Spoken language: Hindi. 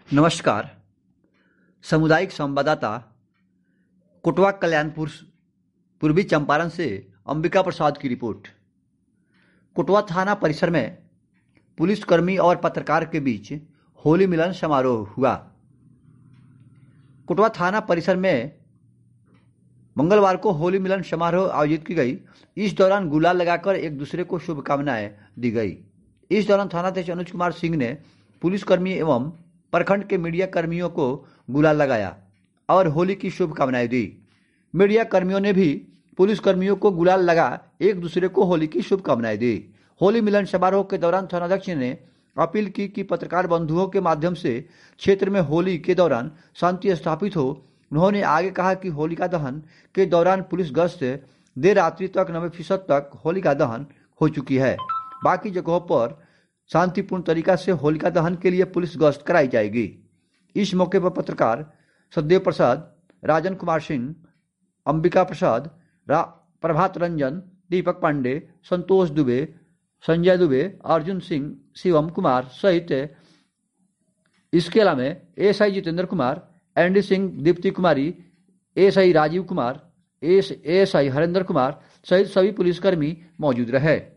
नमस्कार। सामुदायिक संवाददाता कोटवा कल्याणपुर पूर्वी चंपारण से अंबिका प्रसाद की रिपोर्ट। कोटवा थाना परिसर में पुलिसकर्मी और पत्रकार के बीच होली मिलन समारोह हुआ। कोटवा थाना परिसर में मंगलवार को होली मिलन समारोह आयोजित की गई। इस दौरान गुलाल लगाकर एक दूसरे को शुभकामनाएं दी गई। इस दौरान थानाध्यक्ष अनुज कुमार सिंह ने पुलिसकर्मी एवं प्रखंड के मीडिया कर्मियों को गुलाल लगाया और होली की शुभकामनाएं दी। मीडिया कर्मियों ने भी पुलिसकर्मियों को गुलाल लगा एक दूसरे को होली की शुभकामनाएं दी। होली मिलन समारोह के दौरान थानाध्यक्ष ने अपील की कि पत्रकार बंधुओं के माध्यम से क्षेत्र में होली के दौरान शांति स्थापित हो। उन्होंने आगे कहा कि होलिका दहन के दौरान पुलिस गश्त देर रात्रि तक 90% तक होलिका दहन हो चुकी है। बाकी जगहों पर शांतिपूर्ण तरीका से होलिका दहन के लिए पुलिस गश्त कराई जाएगी। इस मौके पर पत्रकार सदेव प्रसाद, राजन कुमार सिंह, अंबिका प्रसाद, प्रभात रंजन, दीपक पांडे, संतोष दुबे, संजय दुबे, अर्जुन सिंह, शिवम कुमार सहित इसके अलावा ASI Jitendra Kumar, N D Singh, Deepti Kumari, ASI Rajeev Kumar, ASI Harendra Kumar सहित सभी पुलिसकर्मी मौजूद रहे।